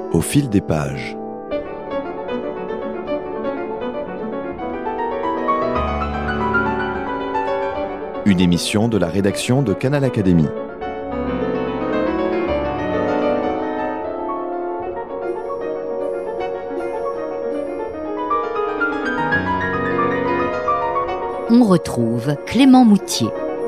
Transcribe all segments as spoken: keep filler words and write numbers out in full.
Au fil des pages. Une émission de la rédaction de Canal Académie. On retrouve Clément Moutier.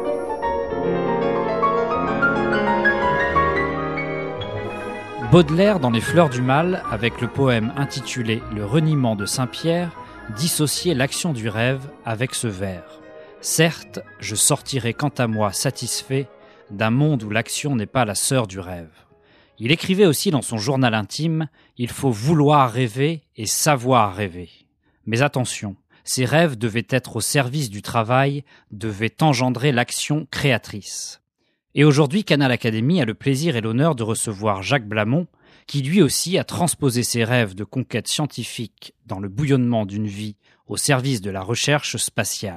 Baudelaire, dans Les Fleurs du Mal, avec le poème intitulé « Le reniement de Saint-Pierre », dissociait l'action du rêve avec ce vers. « Certes, je sortirai quant à moi satisfait d'un monde où l'action n'est pas la sœur du rêve. » Il écrivait aussi dans son journal intime « Il faut vouloir rêver et savoir rêver. » Mais attention, ces rêves devaient être au service du travail, devaient engendrer l'action créatrice. Et aujourd'hui, Canal Académie a le plaisir et l'honneur de recevoir Jacques Blamont, qui lui aussi a transposé ses rêves de conquête scientifique dans le bouillonnement d'une vie au service de la recherche spatiale.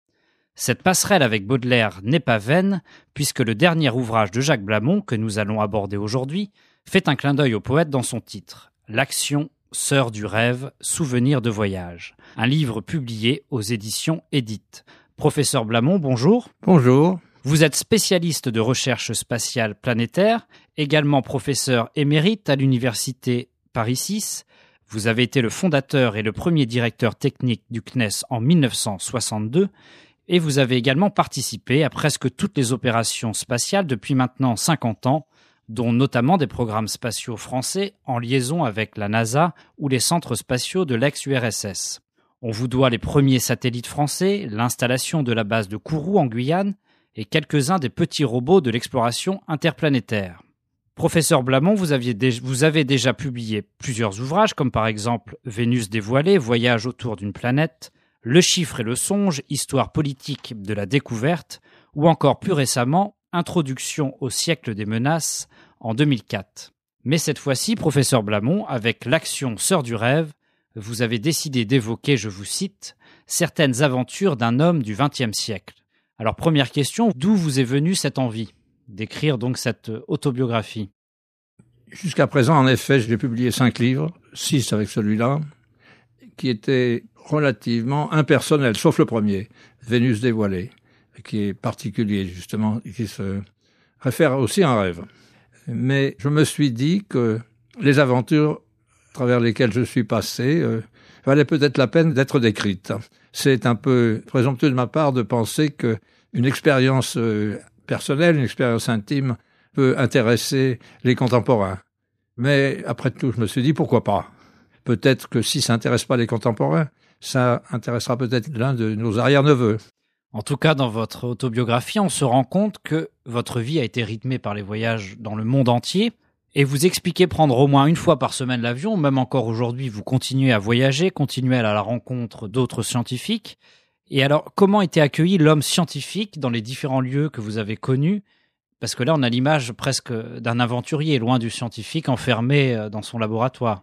Cette passerelle avec Baudelaire n'est pas vaine, puisque le dernier ouvrage de Jacques Blamont, que nous allons aborder aujourd'hui, fait un clin d'œil au poète dans son titre « L'action, sœur du rêve, souvenir de voyage », un livre publié aux éditions Édith. Professeur Blamont, bonjour. Bonjour. Vous êtes spécialiste de recherche spatiale planétaire, également professeur émérite à l'université Paris six. Vous avez été le fondateur et le premier directeur technique du C N E S en mille neuf cent soixante-deux et vous avez également participé à presque toutes les opérations spatiales depuis maintenant cinquante ans, dont notamment des programmes spatiaux français en liaison avec la NASA ou les centres spatiaux de l'ex-U R S S. On vous doit les premiers satellites français, l'installation de la base de Kourou en Guyane, et quelques-uns des petits robots de l'exploration interplanétaire. Professeur Blamont, vous, aviez dé- vous avez déjà publié plusieurs ouvrages, comme par exemple Vénus dévoilée, Voyage autour d'une planète, Le chiffre et le songe, Histoire politique de la découverte, ou encore plus récemment, Introduction au siècle des menaces, en deux mille quatre. Mais cette fois-ci, professeur Blamont, avec l'action sœur du rêve, vous avez décidé d'évoquer, je vous cite, certaines aventures d'un homme du vingtième siècle. Alors, première question, d'où vous est venue cette envie d'écrire donc cette autobiographie? Jusqu'à présent, en effet, j'ai publié cinq livres, six avec celui-là, qui étaient relativement impersonnels, sauf le premier, Vénus dévoilée, qui est particulier justement, qui se réfère aussi à un rêve. Mais je me suis dit que les aventures à travers lesquelles je suis passé euh, valaient peut-être la peine d'être décrites. C'est un peu présomptueux de ma part de penser que une expérience euh, personnelle, une expérience intime peut intéresser les contemporains. Mais après tout, je me suis dit pourquoi pas. Peut-être que si ça n'intéresse pas les contemporains, ça intéressera peut-être l'un de nos arrière-neveux. En tout cas, dans votre autobiographie, on se rend compte que votre vie a été rythmée par les voyages dans le monde entier. Et vous expliquez prendre au moins une fois par semaine l'avion, même encore aujourd'hui, vous continuez à voyager, continuez à la rencontre d'autres scientifiques. Et alors, comment était accueilli l'homme scientifique dans les différents lieux que vous avez connus? Parce que là, on a l'image presque d'un aventurier, loin du scientifique, enfermé dans son laboratoire.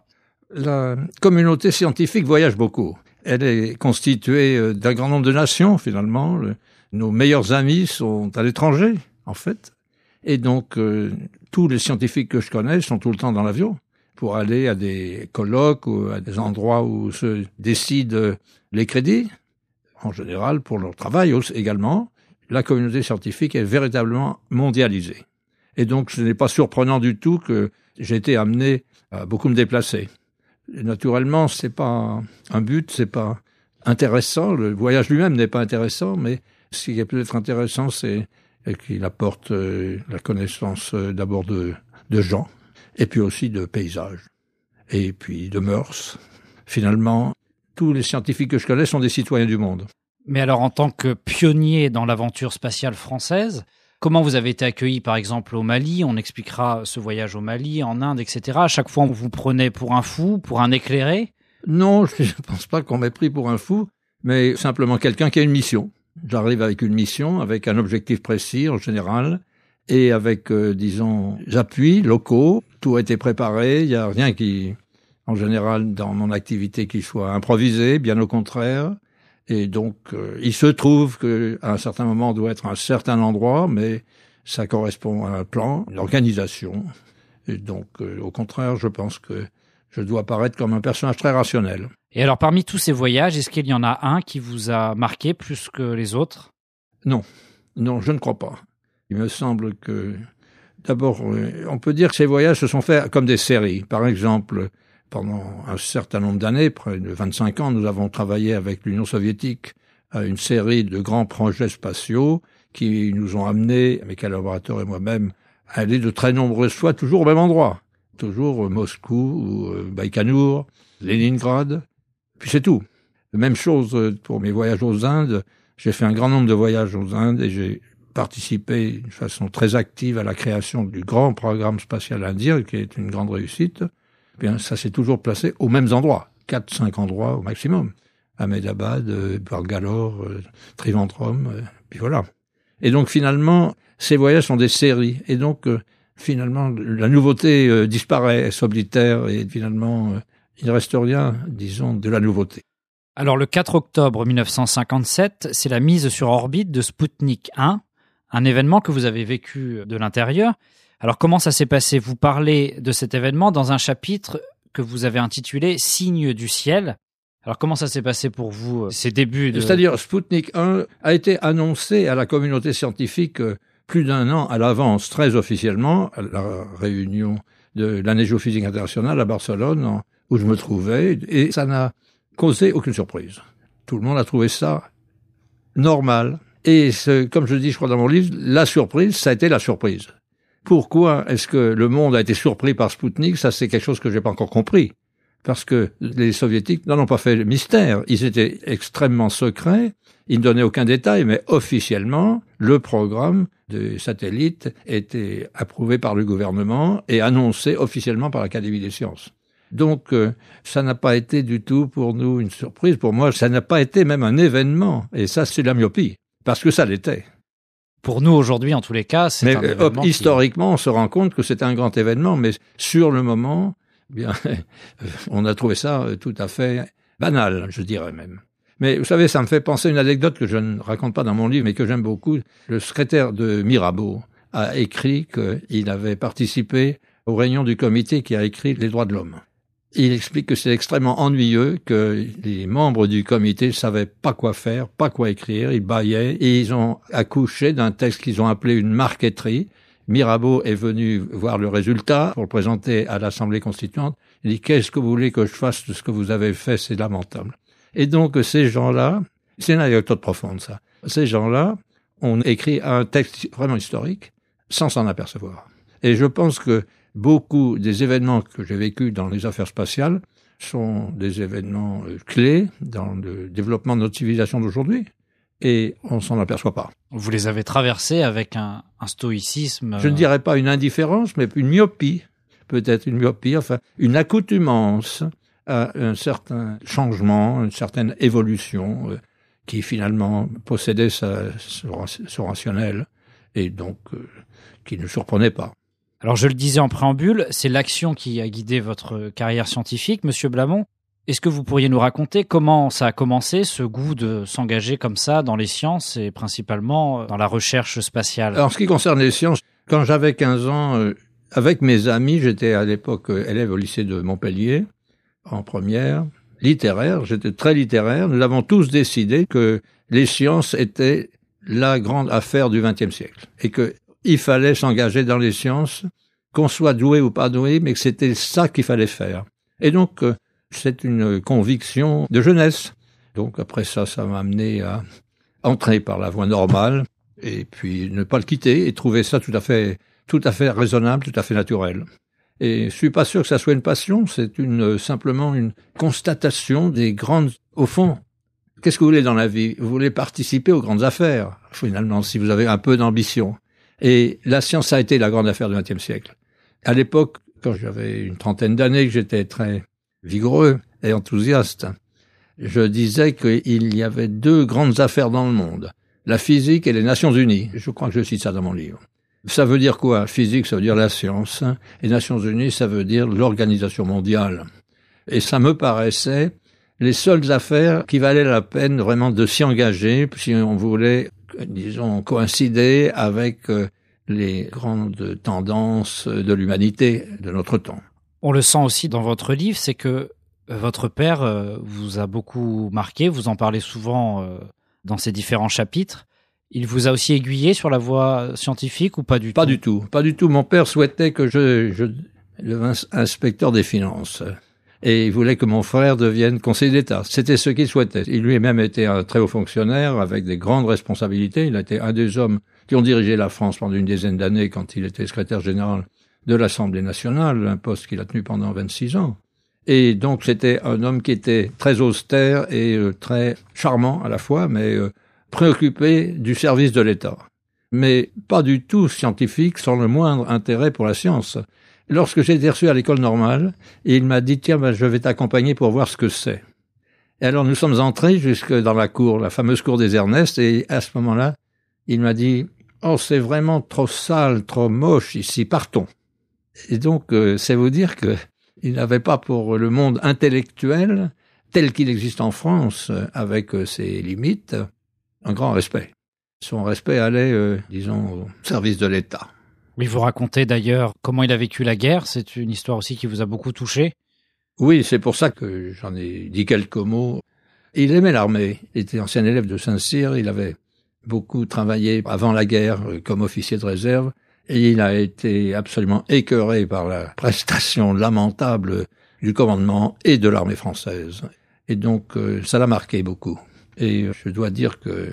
La communauté scientifique voyage beaucoup. Elle est constituée d'un grand nombre de nations, finalement. Nos meilleurs amis sont à l'étranger, en fait. Et donc, euh, tous les scientifiques que je connais sont tout le temps dans l'avion pour aller à des colloques ou à des endroits où se décident les crédits. En général, pour leur travail également, la communauté scientifique est véritablement mondialisée. Et donc, ce n'est pas surprenant du tout que j'ai été amené à beaucoup me déplacer. Et naturellement, c'est pas un but, c'est pas intéressant. Le voyage lui-même n'est pas intéressant, mais ce qui est peut-être intéressant, c'est et qu'il apporte euh, la connaissance euh, d'abord de, de gens, et puis aussi de paysages, et puis de mœurs. Finalement, tous les scientifiques que je connais sont des citoyens du monde. Mais alors, en tant que pionnier dans l'aventure spatiale française, comment vous avez été accueilli, par exemple, au Mali? On expliquera ce voyage au Mali, en Inde, et cetera. À chaque fois, on vous prenait pour un fou, pour un éclairé? Non, je ne pense pas qu'on m'ait pris pour un fou, mais simplement quelqu'un qui a une mission. J'arrive avec une mission, avec un objectif précis en général, et avec, euh, disons, appuis locaux. Tout a été préparé, il n'y a rien qui, en général, dans mon activité, qui soit improvisé, bien au contraire. Et donc, euh, il se trouve qu'à un certain moment, on doit être à un certain endroit, mais ça correspond à un plan, une organisation. Et donc, euh, au contraire, je pense que je dois paraître comme un personnage très rationnel. Et alors, parmi tous ces voyages, est-ce qu'il y en a un qui vous a marqué plus que les autres? Non, non, je ne crois pas. Il me semble que, d'abord, euh, on peut dire que ces voyages se sont faits comme des séries. Par exemple, pendant un certain nombre d'années, près de vingt-cinq ans, nous avons travaillé avec l'Union soviétique à une série de grands projets spatiaux qui nous ont amenés, mes collaborateurs et moi-même, à aller de très nombreuses fois toujours au même endroit. Toujours Moscou, ou Baïkonour, Leningrad, puis c'est tout. Même chose pour mes voyages aux Indes. J'ai fait un grand nombre de voyages aux Indes et j'ai participé de façon très active à la création du grand programme spatial indien, qui est une grande réussite. Bien, ça s'est toujours placé aux mêmes endroits, quatre, cinq endroits au maximum. Ahmedabad, Bangalore, Trivandrum, puis voilà. Et donc finalement, ces voyages sont des séries. Et donc, euh, finalement, la nouveauté euh, disparaît, s'oblitère, et finalement, euh, il ne reste rien, disons, de la nouveauté. Alors, le quatre octobre mille neuf cent cinquante-sept, c'est la mise sur orbite de Sputnik un, un événement que vous avez vécu de l'intérieur. Alors, comment ça s'est passé? Vous parlez de cet événement dans un chapitre que vous avez intitulé « Signes du ciel ». Alors, comment ça s'est passé pour vous, ces débuts de... C'est-à-dire, Sputnik un a été annoncé à la communauté scientifique plus d'un an à l'avance, très officiellement, à la réunion de l'année géophysique internationale à Barcelone, où je me trouvais, et ça n'a causé aucune surprise. Tout le monde a trouvé ça normal. Et ce, comme je dis, je crois dans mon livre, la surprise, ça a été la surprise. Pourquoi est-ce que le monde a été surpris par Sputnik? Ça, c'est quelque chose que j'ai pas encore compris. Parce que les soviétiques n'en ont pas fait le mystère. Ils étaient extrêmement secrets. Ils ne donnaient aucun détail, mais officiellement, le programme de satellite était approuvé par le gouvernement et annoncé officiellement par l'Académie des sciences. Donc, euh, ça n'a pas été du tout pour nous une surprise. Pour moi, ça n'a pas été même un événement. Et ça, c'est la myopie. Parce que ça l'était. Pour nous, aujourd'hui, en tous les cas, c'est mais, un événement euh, historiquement, qui... on se rend compte que c'est un grand événement, mais sur le moment, bien, on a trouvé ça tout à fait banal, je dirais même. Mais vous savez, ça me fait penser à une anecdote que je ne raconte pas dans mon livre, mais que j'aime beaucoup. Le secrétaire de Mirabeau a écrit qu'il avait participé aux réunions du comité qui a écrit les droits de l'homme. Il explique que c'est extrêmement ennuyeux, que les membres du comité ne savaient pas quoi faire, pas quoi écrire, ils bâillaient, et ils ont accouché d'un texte qu'ils ont appelé une marqueterie. Mirabeau est venu voir le résultat pour le présenter à l'Assemblée constituante. Il dit « Qu'est-ce que vous voulez que je fasse de ce que vous avez fait? C'est lamentable. » Et donc ces gens-là, c'est une anecdote profonde ça, ces gens-là ont écrit un texte vraiment historique sans s'en apercevoir. Et je pense que beaucoup des événements que j'ai vécus dans les affaires spatiales sont des événements clés dans le développement de notre civilisation d'aujourd'hui. Et on s'en aperçoit pas. Vous les avez traversés avec un, un stoïcisme... Je ne dirais pas une indifférence, mais une myopie. Peut-être une myopie, enfin, une accoutumance à un certain changement, une certaine évolution euh, qui finalement possédait sa, son, son rationnel et donc euh, qui ne surprenait pas. Alors je le disais en préambule, c'est l'action qui a guidé votre carrière scientifique, Monsieur Blamont. Est-ce que vous pourriez nous raconter comment ça a commencé, ce goût de s'engager comme ça dans les sciences et principalement dans la recherche spatiale? Alors, en ce qui concerne les sciences, quand j'avais quinze ans, euh, avec mes amis, j'étais à l'époque euh, élève au lycée de Montpellier, en première, littéraire, j'étais très littéraire. Nous avons tous décidé que les sciences étaient la grande affaire du vingtième siècle et qu'il fallait s'engager dans les sciences, qu'on soit doué ou pas doué, mais que c'était ça qu'il fallait faire. Et donc, euh, c'est une conviction de jeunesse. Donc après ça, ça m'a amené à entrer par la voie normale et puis ne pas le quitter et trouver ça tout à fait, tout à fait raisonnable, tout à fait naturel. Et je suis pas sûr que ça soit une passion, c'est une, simplement une constatation des grandes, au fond. Qu'est-ce que vous voulez dans la vie? Vous voulez participer aux grandes affaires, finalement, si vous avez un peu d'ambition. Et la science a été la grande affaire du vingtième siècle. À l'époque, quand j'avais une trentaine d'années, que j'étais très vigoureux et enthousiaste, je disais qu'il y avait deux grandes affaires dans le monde, la physique et les Nations Unies. Je crois que je cite ça dans mon livre. Ça veut dire quoi? Physique, ça veut dire la science, et Nations Unies, ça veut dire l'organisation mondiale. Et ça me paraissait les seules affaires qui valaient la peine vraiment de s'y engager, si on voulait, disons, coïncider avec les grandes tendances de l'humanité de notre temps. On le sent aussi dans votre livre, c'est que votre père vous a beaucoup marqué, vous en parlez souvent dans ces différents chapitres. Il vous a aussi aiguillé sur la voie scientifique ou pas du tout? Pas du tout, pas du tout. Mon père souhaitait que je, je devienne inspecteur des finances. Et il voulait que mon frère devienne conseiller d'État. C'était ce qu'il souhaitait. Il lui-même était un très haut fonctionnaire avec des grandes responsabilités. Il a été un des hommes qui ont dirigé la France pendant une dizaine d'années quand il était secrétaire général de l'Assemblée nationale, un poste qu'il a tenu pendant vingt-six ans. Et donc c'était un homme qui était très austère et euh, très charmant à la fois, mais euh, préoccupé du service de l'État. Mais pas du tout scientifique, sans le moindre intérêt pour la science. Lorsque j'ai été reçu à l'école normale, il m'a dit « Tiens, ben, je vais t'accompagner pour voir ce que c'est ». Et alors nous sommes entrés jusque dans la cour, la fameuse cour des Ernest, et à ce moment-là, il m'a dit « Oh, c'est vraiment trop sale, trop moche ici, partons ». Et donc, euh, c'est vous dire que il n'avait pas pour le monde intellectuel, tel qu'il existe en France, avec euh, ses limites, un grand respect. Son respect allait, euh, disons, au service de l'État. Oui, vous racontez d'ailleurs comment il a vécu la guerre. C'est une histoire aussi qui vous a beaucoup touché. Oui, c'est pour ça que j'en ai dit quelques mots. Il aimait l'armée. Il était ancien élève de Saint-Cyr. Il avait beaucoup travaillé avant la guerre comme officier de réserve. Et il a été absolument écœuré par la prestation lamentable du commandement et de l'armée française. Et donc, ça l'a marqué beaucoup. Et je dois dire que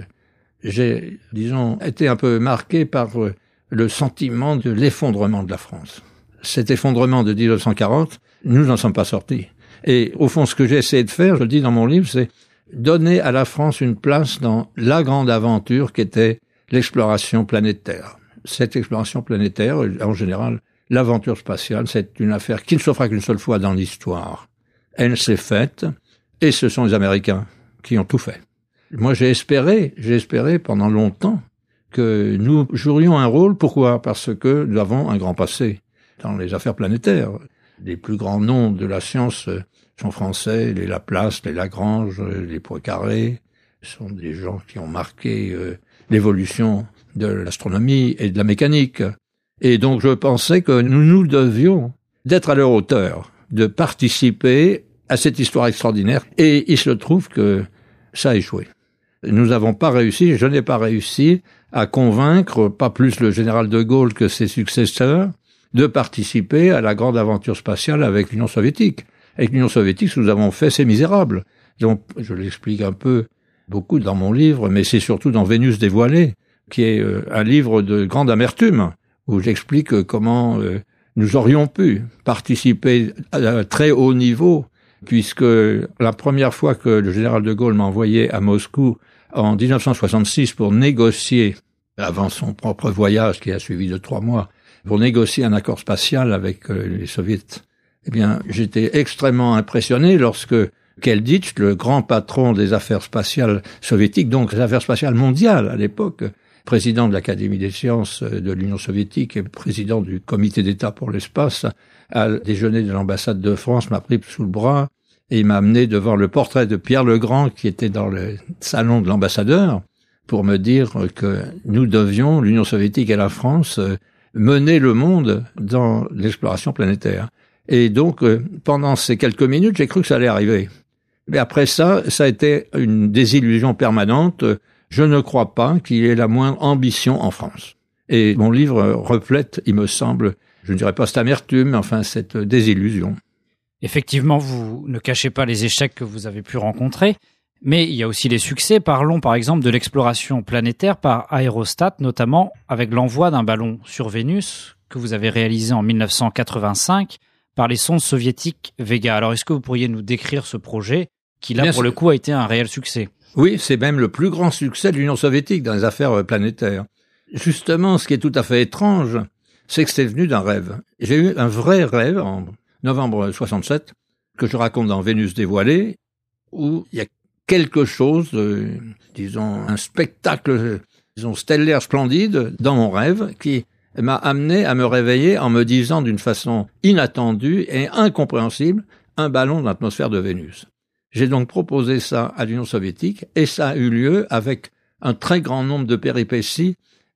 j'ai, disons, été un peu marqué par le sentiment de l'effondrement de la France. Cet effondrement de dix-neuf cent quarante, nous n'en sommes pas sortis. Et au fond, ce que j'ai essayé de faire, je le dis dans mon livre, c'est donner à la France une place dans la grande aventure qu'était l'exploration planétaire. Cette exploration planétaire, en général, l'aventure spatiale, c'est une affaire qui ne se fera qu'une seule fois dans l'histoire. Elle s'est faite, et ce sont les Américains qui ont tout fait. Moi, j'ai espéré, j'ai espéré pendant longtemps que nous jouerions un rôle. Pourquoi? Parce que nous avons un grand passé dans les affaires planétaires. Les plus grands noms de la science sont français, les Laplace, les Lagrange, les Poincaré. Ce sont des gens qui ont marqué euh, l'évolution de l'astronomie et de la mécanique. Et donc je pensais que nous nous devions d'être à leur hauteur, de participer à cette histoire extraordinaire. Et il se trouve que ça a échoué. Nous n'avons pas réussi, je n'ai pas réussi à convaincre, pas plus le général de Gaulle que ses successeurs, de participer à la grande aventure spatiale avec l'Union soviétique. Avec l'Union soviétique, ce que nous avons fait, c'est misérable. Donc, je l'explique un peu, beaucoup dans mon livre, mais c'est surtout dans Vénus dévoilée, qui est euh, un livre de grande amertume, où j'explique euh, comment euh, nous aurions pu participer à un très haut niveau, puisque la première fois que le général de Gaulle m'a envoyé à Moscou en dix-neuf cent soixante-six pour négocier, avant son propre voyage qui a suivi de trois mois, pour négocier un accord spatial avec euh, les soviétiques, eh bien, j'étais extrêmement impressionné lorsque Kelditch, le grand patron des affaires spatiales soviétiques, donc les affaires spatiales mondiales à l'époque, président de l'Académie des sciences de l'Union soviétique et président du comité d'État pour l'espace, à déjeuner de l'ambassade de France, m'a pris sous le bras et il m'a amené devant le portrait de Pierre le Grand qui était dans le salon de l'ambassadeur pour me dire que nous devions, l'Union soviétique et la France, mener le monde dans l'exploration planétaire. Et donc, pendant ces quelques minutes, j'ai cru que ça allait arriver. Mais après ça, ça a été une désillusion permanente. Je ne crois pas qu'il y ait la moindre ambition en France. Et mon livre reflète, il me semble, je ne dirais pas cette amertume, mais enfin cette désillusion. Effectivement, vous ne cachez pas les échecs que vous avez pu rencontrer, mais il y a aussi les succès. Parlons par exemple de l'exploration planétaire par aérostat, notamment avec l'envoi d'un ballon sur Vénus que vous avez réalisé en dix-neuf cent quatre-vingt-cinq par les sondes soviétiques Vega. Alors, est-ce que vous pourriez nous décrire ce projet qui, là, Bien pour sûr. le coup, a été un réel succès? Oui, c'est même le plus grand succès de l'Union soviétique dans les affaires planétaires. Justement, ce qui est tout à fait étrange, c'est que c'est venu d'un rêve. J'ai eu un vrai rêve en novembre soixante-sept, que je raconte dans Vénus dévoilée, où il y a quelque chose, de, disons, un spectacle, disons, stellaire splendide dans mon rêve qui m'a amené à me réveiller en me disant d'une façon inattendue et incompréhensible un ballon dans l'atmosphère de Vénus. J'ai donc proposé ça à l'Union soviétique et ça a eu lieu avec un très grand nombre de péripéties.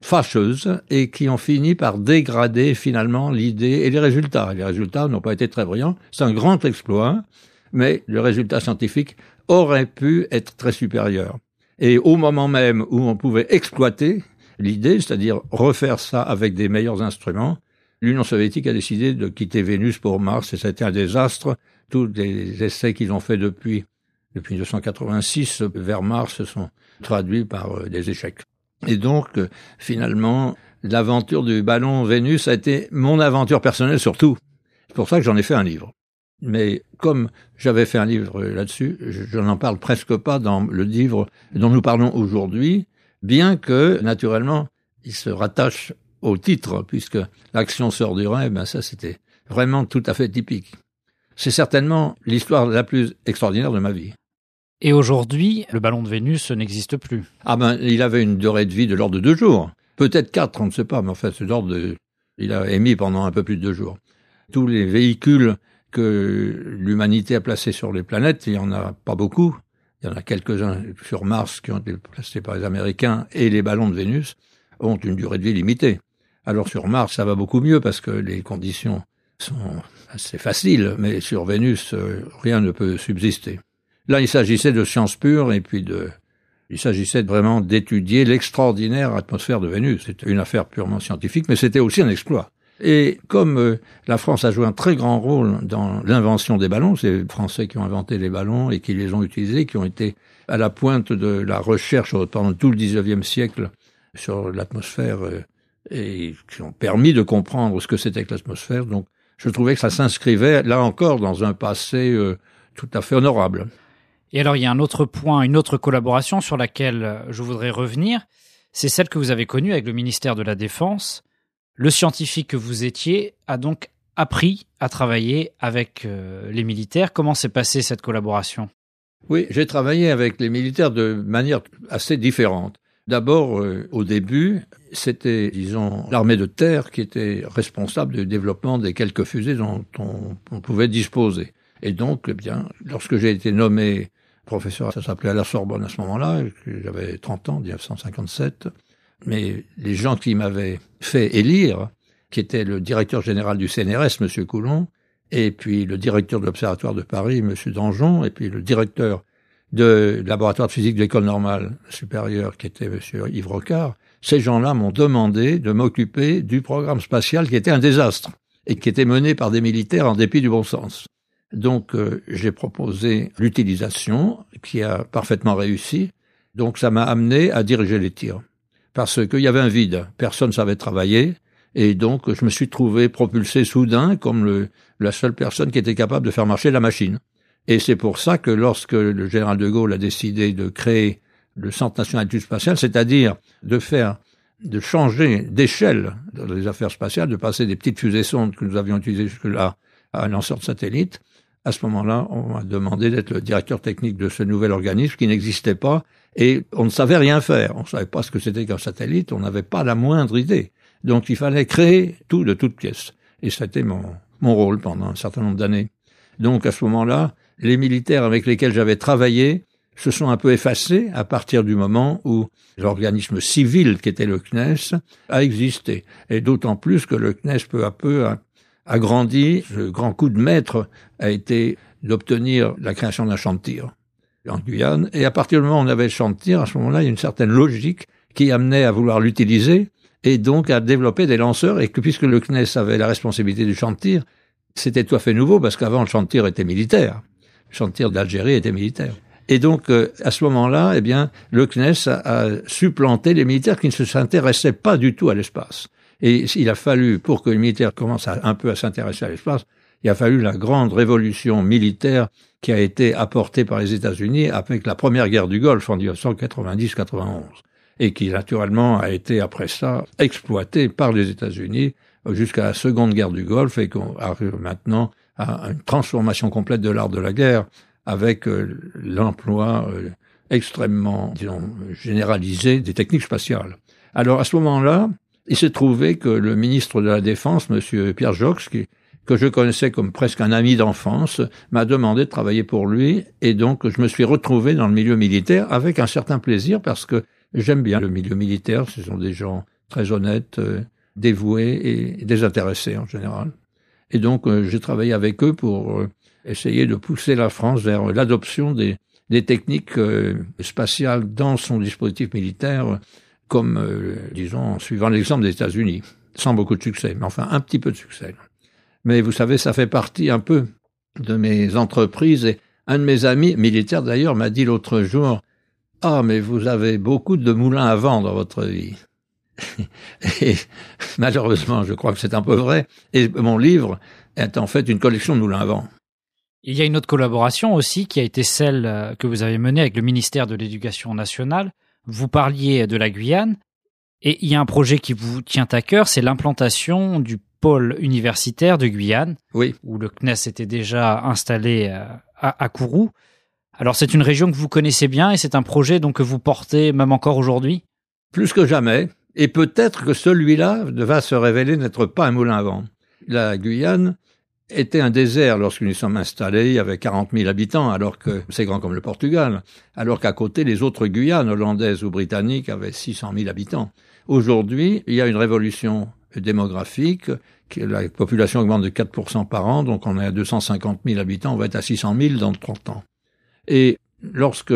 fâcheuses et qui ont fini par dégrader finalement l'idée et les résultats. Les résultats n'ont pas été très brillants. C'est un grand exploit, mais le résultat scientifique aurait pu être très supérieur. Et au moment même où on pouvait exploiter l'idée, c'est-à-dire refaire ça avec des meilleurs instruments, l'Union soviétique a décidé de quitter Vénus pour Mars et ça a été un désastre. Tous les essais qu'ils ont faits depuis, depuis mille neuf cent quatre-vingt-six vers Mars se sont traduits par des échecs. Et donc, finalement, l'aventure du ballon Vénus a été mon aventure personnelle surtout. C'est pour ça que j'en ai fait un livre. Mais comme j'avais fait un livre là-dessus, je n'en parle presque pas dans le livre dont nous parlons aujourd'hui, bien que, naturellement, il se rattache au titre, puisque l'action sort du rêve, ben ça c'était vraiment tout à fait typique. C'est certainement l'histoire la plus extraordinaire de ma vie. Et aujourd'hui, le ballon de Vénus n'existe plus. Ah ben, il avait une durée de vie de l'ordre de deux jours. Peut-être quatre, on ne sait pas, mais en fait, c'est l'ordre de... il a émis pendant un peu plus de deux jours. Tous les véhicules que l'humanité a placés sur les planètes, il n'y en a pas beaucoup. Il y en a quelques-uns sur Mars qui ont été placés par les Américains et les ballons de Vénus ont une durée de vie limitée. Alors sur Mars, ça va beaucoup mieux parce que les conditions sont assez faciles, mais sur Vénus, rien ne peut subsister. Là, il s'agissait de science pure et puis de, il s'agissait vraiment d'étudier l'extraordinaire atmosphère de Vénus. C'était une affaire purement scientifique, mais c'était aussi un exploit. Et comme euh, la France a joué un très grand rôle dans l'invention des ballons, c'est les Français qui ont inventé les ballons et qui les ont utilisés, qui ont été à la pointe de la recherche pendant tout le dix-neuvième siècle sur l'atmosphère euh, et qui ont permis de comprendre ce que c'était que l'atmosphère. Donc, je trouvais que ça s'inscrivait, là encore, dans un passé euh, tout à fait honorable. Et alors, il y a un autre point, une autre collaboration sur laquelle je voudrais revenir. C'est celle que vous avez connue avec le ministère de la Défense. Le scientifique que vous étiez a donc appris à travailler avec euh, les militaires. Comment s'est passée cette collaboration ? Oui, j'ai travaillé avec les militaires de manière assez différente. D'abord, euh, au début, c'était, disons, l'armée de terre qui était responsable du développement des quelques fusées dont on, on pouvait disposer. Et donc, eh bien, lorsque j'ai été nommé professeur, ça s'appelait à la Sorbonne à ce moment-là, j'avais trente ans, dix-neuf cent cinquante-sept, mais les gens qui m'avaient fait élire, qui était le directeur général du C N R S, M. Coulon, et puis le directeur de l'Observatoire de Paris, M. Danjon, et puis le directeur de laboratoire de physique de l'École normale supérieure, qui était M. Yves Rocard, ces gens-là m'ont demandé de m'occuper du programme spatial qui était un désastre et qui était mené par des militaires en dépit du bon sens. Donc, euh, j'ai proposé l'utilisation qui a parfaitement réussi. Donc, ça m'a amené à diriger les tirs. Parce qu'il y avait un vide. Personne ne savait travailler. Et donc, je me suis trouvé propulsé soudain comme le, la seule personne qui était capable de faire marcher la machine. Et c'est pour ça que lorsque le général de Gaulle a décidé de créer le Centre national d'études spatiales, c'est-à-dire de faire, de changer d'échelle dans les affaires spatiales, de passer des petites fusées-sondes que nous avions utilisées jusque-là à un lanceur de satellite, à ce moment-là, on m'a demandé d'être le directeur technique de ce nouvel organisme qui n'existait pas et on ne savait rien faire. On ne savait pas ce que c'était qu'un satellite, on n'avait pas la moindre idée. Donc il fallait créer tout de toutes pièces. Et c'était mon, mon rôle pendant un certain nombre d'années. Donc à ce moment-là, les militaires avec lesquels j'avais travaillé se sont un peu effacés à partir du moment où l'organisme civil qui était le C N E S a existé. Et d'autant plus que le C N E S peu à peu a a grandi. Le grand coup de maître a été d'obtenir la création d'un champ de tir en Guyane. Et à partir du moment où on avait le champ de tir, à ce moment-là, il y a une certaine logique qui amenait à vouloir l'utiliser et donc à développer des lanceurs. Et que puisque le C N E S avait la responsabilité du champ de tir, c'était tout à fait nouveau parce qu'avant, le champ de tir était militaire. Le champ de tir d'Algérie était militaire. Et donc, euh, à ce moment-là, eh bien, le C N E S a, a supplanté les militaires qui ne s'intéressaient pas du tout à l'espace. Et il a fallu, pour que les militaires commencent à, un peu à s'intéresser à l'espace, il a fallu la grande révolution militaire qui a été apportée par les États-Unis avec la première guerre du Golfe en dix-neuf cent quatre-vingt-dix quatre-vingt-onze. Et qui, naturellement, a été, après ça, exploitée par les États-Unis jusqu'à la seconde guerre du Golfe et qu'on arrive maintenant à une transformation complète de l'art de la guerre avec euh, l'emploi euh, extrêmement, disons, généralisé des techniques spatiales. Alors, à ce moment-là, il s'est trouvé que le ministre de la Défense, M. Pierre Jox, qui, que je connaissais comme presque un ami d'enfance, m'a demandé de travailler pour lui. Et donc, je me suis retrouvé dans le milieu militaire avec un certain plaisir parce que j'aime bien le milieu militaire. Ce sont des gens très honnêtes, euh, dévoués et désintéressés en général. Et donc, euh, j'ai travaillé avec eux pour euh, essayer de pousser la France vers l'adoption des, des techniques euh, spatiales dans son dispositif militaire, comme, euh, disons, en suivant l'exemple des États-Unis, sans beaucoup de succès, mais enfin un petit peu de succès. Mais vous savez, ça fait partie un peu de mes entreprises. Et un de mes amis, militaire d'ailleurs, m'a dit l'autre jour, « Ah, mais vous avez beaucoup de moulins à vent dans votre vie. » Et malheureusement, je crois que c'est un peu vrai. Et mon livre est en fait une collection de moulins à vent. Il y a une autre collaboration aussi qui a été celle que vous avez menée avec le ministère de l'Éducation nationale. Vous parliez de la Guyane et il y a un projet qui vous tient à cœur, c'est l'implantation du pôle universitaire de Guyane, oui. Où le C N E S était déjà installé à, à Kourou. Alors c'est une région que vous connaissez bien et c'est un projet donc que vous portez même encore aujourd'hui? Plus que jamais. Et peut-être que celui-là va se révéler n'être pas un moulin à vent. La Guyane était un désert lorsque nous sommes installés, il y avait quarante mille habitants, alors que c'est grand comme le Portugal, alors qu'à côté, les autres Guyanes, hollandaises ou britanniques, avaient six cent mille habitants. Aujourd'hui, il y a une révolution démographique, la population augmente de quatre pour cent par an, donc on est à deux cent cinquante mille habitants, on va être à six cent mille dans trente ans. Et lorsque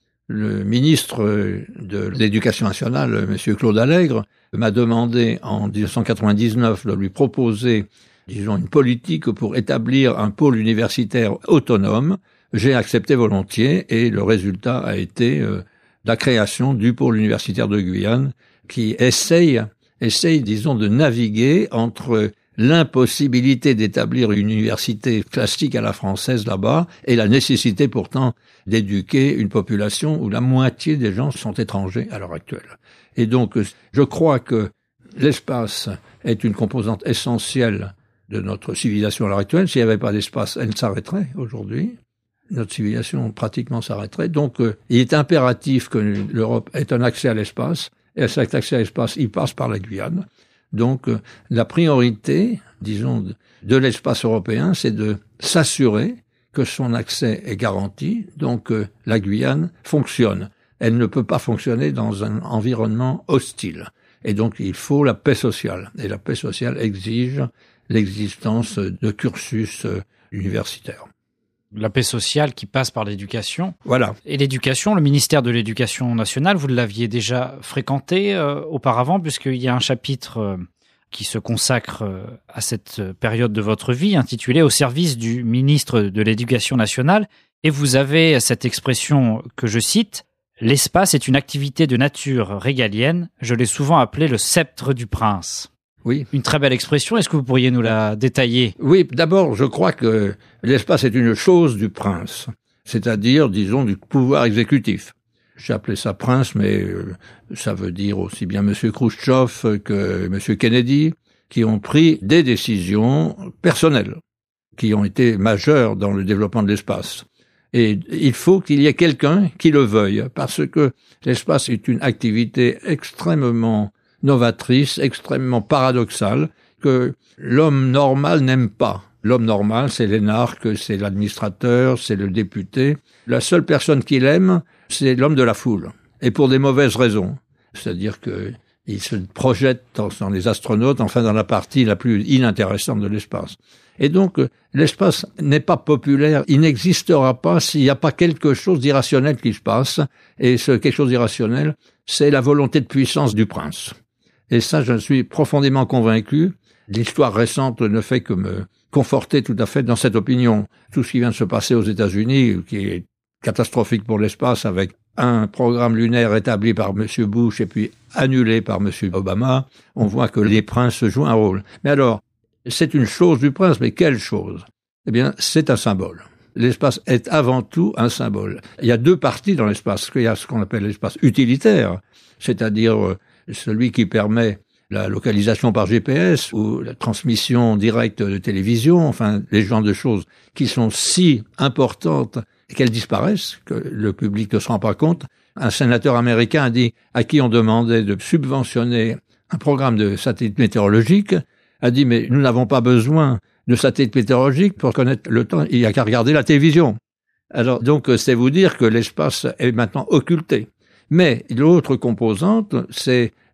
le ministre de l'Éducation nationale, M. Claude Allègre, m'a demandé en dix-neuf cent quatre-vingt-dix-neuf de lui proposer, disons, une politique pour établir un pôle universitaire autonome, j'ai accepté volontiers et le résultat a été euh, la création du pôle universitaire de Guyane qui essaye, essaye, disons, de naviguer entre l'impossibilité d'établir une université classique à la française là-bas et la nécessité pourtant d'éduquer une population où la moitié des gens sont étrangers à l'heure actuelle. Et donc, je crois que l'espace est une composante essentielle de notre civilisation à l'heure actuelle. S'il n'y avait pas d'espace, elle s'arrêterait aujourd'hui. Notre civilisation pratiquement s'arrêterait. Donc, euh, il est impératif que l'Europe ait un accès à l'espace. Et cet accès à l'espace, il passe par la Guyane. Donc, euh, la priorité, disons, de, de l'espace européen, c'est de s'assurer que son accès est garanti. Donc, euh, la Guyane fonctionne. Elle ne peut pas fonctionner dans un environnement hostile. Et donc, il faut la paix sociale. Et la paix sociale exige l'existence de cursus universitaires. La paix sociale qui passe par l'éducation. Voilà. Et l'éducation, le ministère de l'Éducation nationale, vous l'aviez déjà fréquenté euh, auparavant, puisqu'il y a un chapitre euh, qui se consacre euh, à cette période de votre vie, intitulé « Au service du ministre de l'Éducation nationale ». Et vous avez cette expression que je cite, « L'espace est une activité de nature régalienne, je l'ai souvent appelé le sceptre du prince ». Oui. Une très belle expression. Est-ce que vous pourriez nous la détailler? Oui, d'abord, je crois que l'espace est une chose du prince, c'est-à-dire, disons, du pouvoir exécutif. J'ai appelé ça prince, mais euh, ça veut dire aussi bien M. Khrouchtchev que M. Kennedy, qui ont pris des décisions personnelles, qui ont été majeures dans le développement de l'espace. Et il faut qu'il y ait quelqu'un qui le veuille, parce que l'espace est une activité extrêmement novatrice, extrêmement paradoxale, que l'homme normal n'aime pas. L'homme normal, c'est l'énarque, c'est l'administrateur, c'est le député. La seule personne qu'il aime, c'est l'homme de la foule. Et pour des mauvaises raisons. C'est-à-dire que il se projette dans, dans les astronautes, enfin dans la partie la plus inintéressante de l'espace. Et donc, l'espace n'est pas populaire, il n'existera pas s'il n'y a pas quelque chose d'irrationnel qui se passe. Et ce quelque chose d'irrationnel, c'est la volonté de puissance du prince. Et ça, je suis profondément convaincu. L'histoire récente ne fait que me conforter tout à fait dans cette opinion. Tout ce qui vient de se passer aux États-Unis, qui est catastrophique pour l'espace, avec un programme lunaire établi par M. Bush et puis annulé par M. Obama, on voit que les princes jouent un rôle. Mais alors, c'est une chose du prince, mais quelle chose? Eh bien, c'est un symbole. L'espace est avant tout un symbole. Il y a deux parties dans l'espace. Il y a ce qu'on appelle l'espace utilitaire, c'est-à-dire celui qui permet la localisation par G P S ou la transmission directe de télévision, enfin, les genres de choses qui sont si importantes qu'elles disparaissent, que le public ne se rend pas compte. Un sénateur américain a dit, à qui on demandait de subventionner un programme de satellite météorologique, a dit, mais nous n'avons pas besoin de satellite météorologique pour connaître le temps, il n'y a qu'à regarder la télévision. Alors, donc, c'est vous dire que l'espace est maintenant occulté. Mais l'autre composante, c'est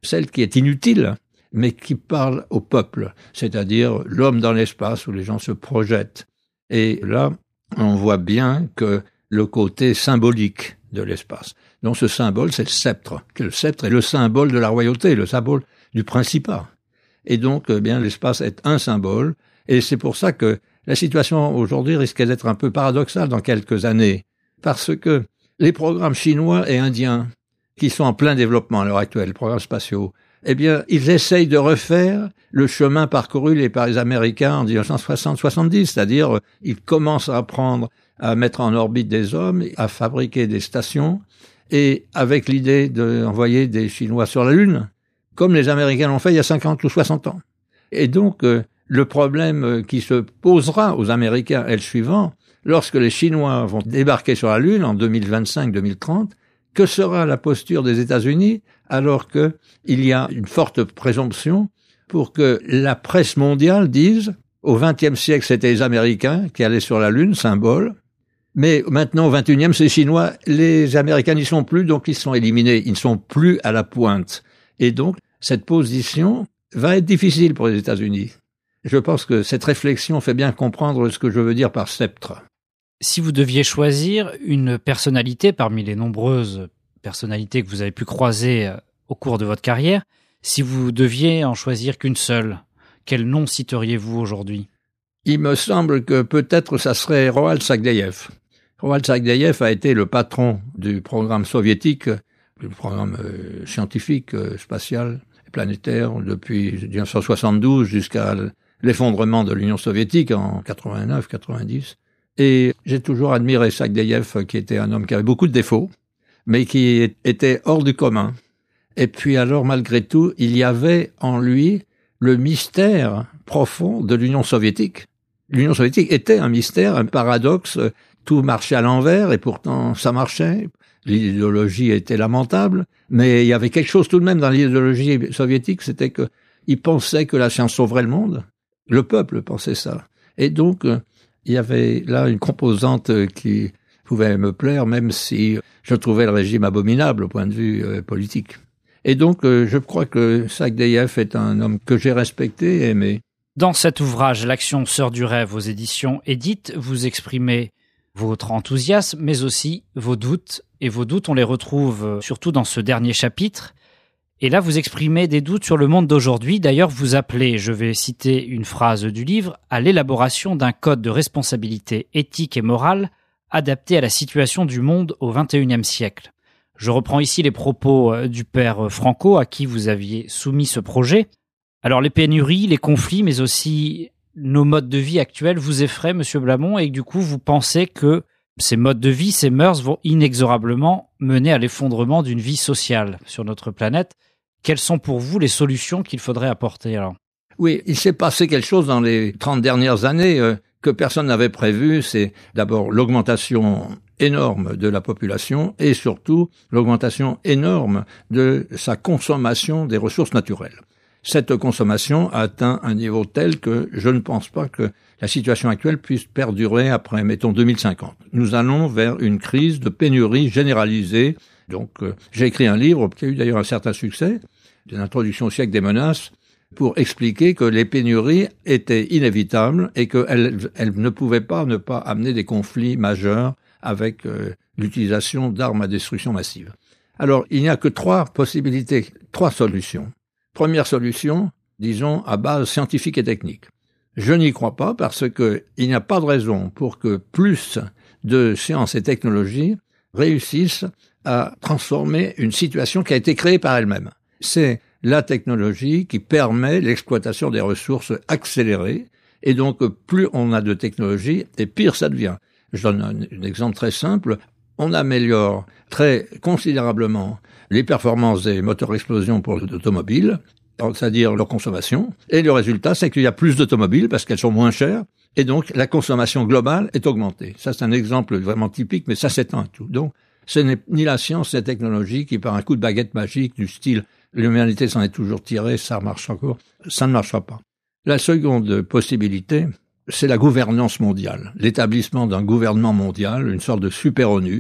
celle qui est inutile, mais qui parle au peuple, c'est-à-dire l'homme dans l'espace où les gens se projettent. Et là, on voit bien que le côté symbolique de l'espace. Donc ce symbole, c'est le sceptre. Le sceptre est le symbole de la royauté, le symbole du principat. Et donc, eh bien, l'espace est un symbole. Et c'est pour ça que la situation aujourd'hui risquait d'être un peu paradoxale dans quelques années. Parce que les programmes chinois et indiens, qui sont en plein développement à l'heure actuelle, les programmes spatiaux, eh bien, ils essayent de refaire le chemin parcouru les, par les Américains en dix-neuf cent soixante soixante-dix, c'est-à-dire, ils commencent à apprendre à mettre en orbite des hommes, à fabriquer des stations, et avec l'idée d'envoyer des Chinois sur la Lune, comme les Américains l'ont fait il y a cinquante ou soixante ans. Et donc, euh, le problème qui se posera aux Américains est le suivant. Lorsque les Chinois vont débarquer sur la Lune en deux mille vingt-cinq deux mille trente, que sera la posture des États-Unis alors que il y a une forte présomption pour que la presse mondiale dise au vingtième siècle, c'était les Américains qui allaient sur la Lune, symbole, mais maintenant au vingt et unième, c'est les Chinois, les Américains n'y sont plus, donc ils sont éliminés, ils ne sont plus à la pointe. Et donc, cette position va être difficile pour les États-Unis. Je pense que cette réflexion fait bien comprendre ce que je veux dire par sceptre. Si vous deviez choisir une personnalité parmi les nombreuses personnalités que vous avez pu croiser au cours de votre carrière, si vous deviez en choisir qu'une seule, quel nom citeriez-vous aujourd'hui? Il me semble que peut-être ça serait Roald Sagdayev. Roald Sagdayev a été le patron du programme soviétique, le programme euh, scientifique, euh, spatial et planétaire depuis dix-neuf cent soixante-douze jusqu'à l'effondrement de l'Union soviétique en quatre-vingt-neuf quatre-vingt-dix. Et j'ai toujours admiré Sagdayev, qui était un homme qui avait beaucoup de défauts, mais qui était hors du commun. Et puis alors, malgré tout, il y avait en lui le mystère profond de l'Union soviétique. L'Union soviétique était un mystère, un paradoxe. Tout marchait à l'envers et pourtant ça marchait. L'idéologie était lamentable, mais il y avait quelque chose tout de même dans l'idéologie soviétique, c'était que ils pensaient que la science sauverait le monde. Le peuple pensait ça. Et donc, il y avait là une composante qui pouvait me plaire, même si je trouvais le régime abominable au point de vue euh, politique. Et donc, euh, je crois que Sagdayev est un homme que j'ai respecté et aimé. Dans cet ouvrage, L'action sœur du rêve aux éditions Édite, vous exprimez votre enthousiasme, mais aussi vos doutes. Et vos doutes, on les retrouve surtout dans ce dernier chapitre. Et là, vous exprimez des doutes sur le monde d'aujourd'hui. D'ailleurs, vous appelez, je vais citer une phrase du livre, à l'élaboration d'un code de responsabilité éthique et morale adapté à la situation du monde au vingt et unième siècle. Je reprends ici les propos du père Franco, à qui vous aviez soumis ce projet. Alors, les pénuries, les conflits, mais aussi nos modes de vie actuels vous effraient, Monsieur Blamont, et du coup, vous pensez que ces modes de vie, ces mœurs vont inexorablement mener à l'effondrement d'une vie sociale sur notre planète. Quelles sont pour vous les solutions qu'il faudrait apporter alors? Oui, il s'est passé quelque chose dans les trente dernières années euh, que personne n'avait prévu. C'est d'abord l'augmentation énorme de la population et surtout l'augmentation énorme de sa consommation des ressources naturelles. Cette consommation a atteint un niveau tel que je ne pense pas que la situation actuelle puisse perdurer après, mettons, deux mille cinquante. Nous allons vers une crise de pénurie généralisée. Donc, euh, j'ai écrit un livre qui a eu d'ailleurs un certain succès, une introduction au siècle des menaces, pour expliquer que les pénuries étaient inévitables et qu'elles elles ne pouvaient pas ne pas amener des conflits majeurs avec euh, l'utilisation d'armes à destruction massive. Alors, il n'y a que trois possibilités, trois solutions. Première solution, disons, à base scientifique et technique. Je n'y crois pas parce que il n'y a pas de raison pour que plus de sciences et technologies réussissent à transformer une situation qui a été créée par elle-même. C'est la technologie qui permet l'exploitation des ressources accélérées, et donc plus on a de technologie, et pire ça devient. Je donne un, un exemple très simple. On améliore très considérablement les performances des moteurs à explosion pour les automobiles, c'est-à-dire leur consommation, et le résultat, c'est qu'il y a plus d'automobiles parce qu'elles sont moins chères, et donc la consommation globale est augmentée. Ça, c'est un exemple vraiment typique, mais ça s'étend à tout. Donc, ce n'est ni la science ni la technologie qui, par un coup de baguette magique du style « l'humanité s'en est toujours tirée, ça marche encore », ça ne marchera pas. La seconde possibilité, c'est la gouvernance mondiale, l'établissement d'un gouvernement mondial, une sorte de super-ONU,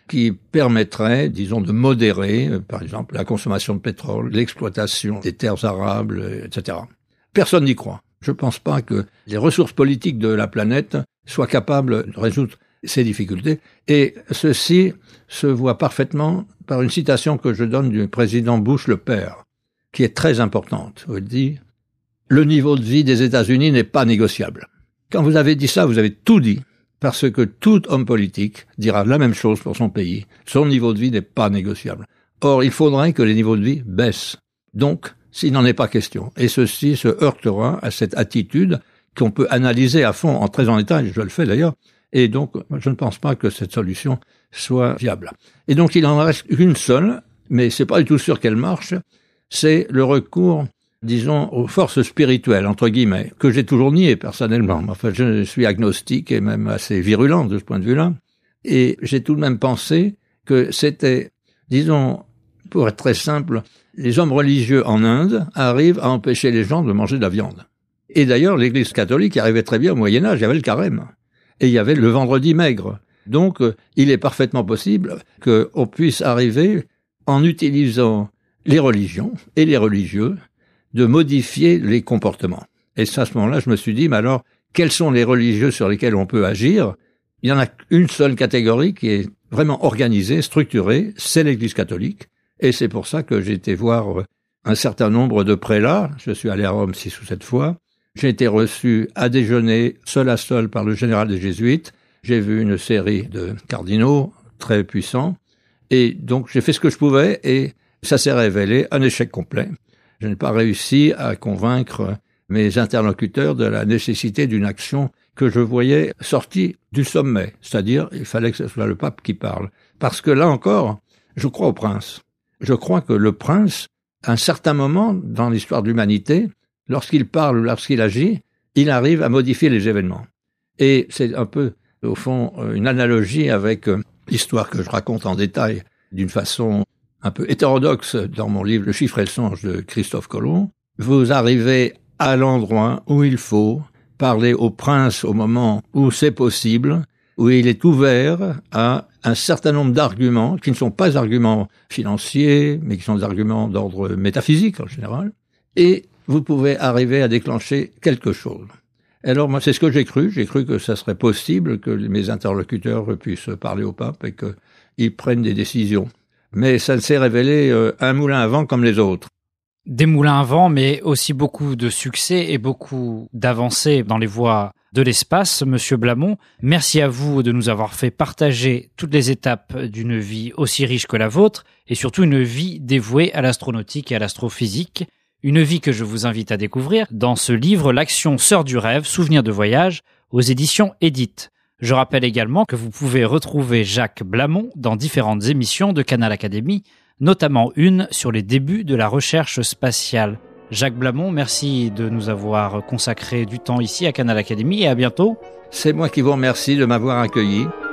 qui permettrait, disons, de modérer, euh, par exemple, la consommation de pétrole, l'exploitation des terres arables, et cetera. Personne n'y croit. Je ne pense pas que les ressources politiques de la planète soient capables de résoudre ces difficultés. Et ceci se voit parfaitement par une citation que je donne du président Bush le père, qui est très importante. Il dit « Le niveau de vie des États-Unis n'est pas négociable ». Quand vous avez dit ça, vous avez tout dit, parce que tout homme politique dira la même chose pour son pays. Son niveau de vie n'est pas négociable. Or, il faudrait que les niveaux de vie baissent. Donc, s'il n'en est pas question. Et ceci se heurtera à cette attitude qu'on peut analyser à fond, en très en détail, je le fais d'ailleurs, et donc je ne pense pas que cette solution soit viable. Et donc il en reste une seule, mais c'est pas du tout sûr qu'elle marche, c'est le recours, disons, aux forces spirituelles, entre guillemets, que j'ai toujours nié personnellement. Enfin, je suis agnostique et même assez virulent de ce point de vue-là, et j'ai tout de même pensé que c'était, disons, pour être très simple, les hommes religieux en Inde arrivent à empêcher les gens de manger de la viande. Et d'ailleurs, l'Église catholique y arrivait très bien au Moyen-Âge, il y avait le carême. Et il y avait le vendredi maigre. Donc, euh, il est parfaitement possible qu'on puisse arriver, en utilisant les religions et les religieux, de modifier les comportements. Et à ce moment-là, je me suis dit, mais alors, quels sont les religieux sur lesquels on peut agir? Il y en a une seule catégorie qui est vraiment organisée, structurée, c'est l'Église catholique. Et c'est pour ça que j'ai été voir un certain nombre de prélats. Je suis allé à Rome six ou sept fois. J'ai été reçu à déjeuner, seul à seul, par le général des Jésuites. J'ai vu une série de cardinaux très puissants. Et donc, j'ai fait ce que je pouvais et ça s'est révélé un échec complet. Je n'ai pas réussi à convaincre mes interlocuteurs de la nécessité d'une action que je voyais sortie du sommet. C'est-à-dire, il fallait que ce soit le pape qui parle. Parce que là encore, je crois au prince. Je crois que le prince, à un certain moment dans l'histoire de l'humanité, lorsqu'il parle ou lorsqu'il agit, il arrive à modifier les événements. Et c'est un peu, au fond, une analogie avec l'histoire que je raconte en détail d'une façon un peu hétérodoxe dans mon livre « Le chiffre et le songe » de Christophe Colomb. Vous arrivez à l'endroit où il faut parler au prince au moment où c'est possible, où il est ouvert à un certain nombre d'arguments qui ne sont pas arguments financiers, mais qui sont des arguments d'ordre métaphysique en général, et vous pouvez arriver à déclencher quelque chose. Alors moi, c'est ce que j'ai cru. J'ai cru que ça serait possible que mes interlocuteurs puissent parler au pape et qu'ils prennent des décisions. Mais ça s'est révélé euh, un moulin à vent comme les autres. Des moulins à vent, mais aussi beaucoup de succès et beaucoup d'avancées dans les voies de l'espace. Monsieur Blamont, merci à vous de nous avoir fait partager toutes les étapes d'une vie aussi riche que la vôtre et surtout une vie dévouée à l'astronautique et à l'astrophysique. Une vie que je vous invite à découvrir dans ce livre « L'action sœur du rêve, souvenirs de voyage » aux éditions Édith. Je rappelle également que vous pouvez retrouver Jacques Blamont dans différentes émissions de Canal Académie, notamment une sur les débuts de la recherche spatiale. Jacques Blamont, merci de nous avoir consacré du temps ici à Canal Académie et à bientôt. C'est moi qui vous remercie de m'avoir accueilli.